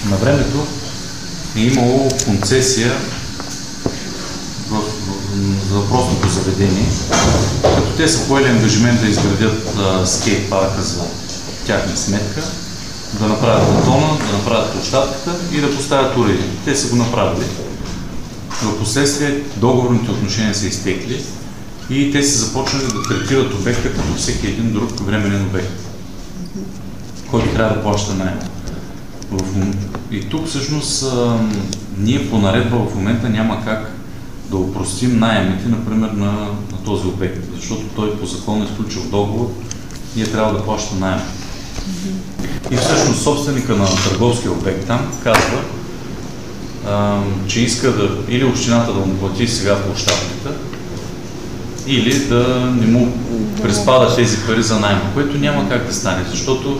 На времето е имало концесия за въпросното заведение, като те са поели ангажимент да изградят скейт парка за тяхна сметка, да направят бетона, да направят площадката и да поставят уреди. Те са го направили. В последствие договорните отношения са изтекли и те са започнали да третират обекта като всеки един друг временен обект, който трябва да плаща наем. И тук всъщност ние по наредба в момента няма как да опростим наемите, например, на този обект, защото той по закон е сключил договор, ние трябва да плаща наем. И всъщност собственика на търговския обект там казва, че иска или общината да му плати сега площадката, или да не му приспада тези пари за наем, което няма как да стане, защото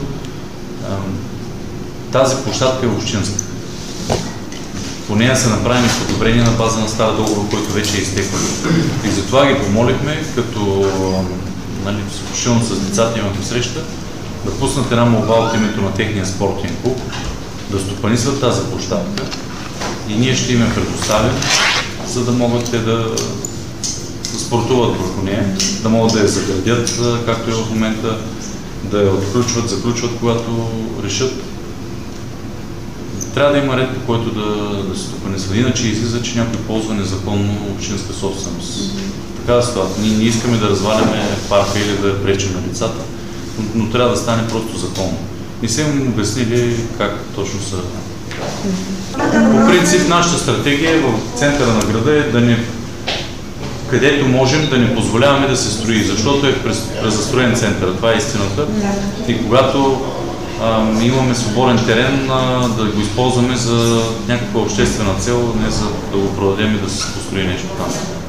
тази площадка е общинска. По нея са направени подобрения на база на стар договор, който вече е изтекъл. И затова ги помолихме, като включително с децата имахме среща, да пуснат една молба от името на техния спортен клуб, да стопанисват тази площадка и ние ще им я предоставим, за да могат те да спортуват върху нея, да могат да я заградят, както е в момента, да я отключват, заключват, когато решат. Трябва да има ред, по който да се стопанисва. Иначе излиза, че някой ползва незаконно общинска собственост. Такава ситуация. Ние не искаме да разваляме парка или да пречим на децата, но трябва да стане просто законно. Не са им обяснили как точно са. По принцип, нашата стратегия в центъра на града е където можем да не позволяваме да се строи, защото е презастроен център. Това е истината. И когато имаме свободен терен, да го използваме за някаква обществена цел, не за да го продадем и да се построи нещо там.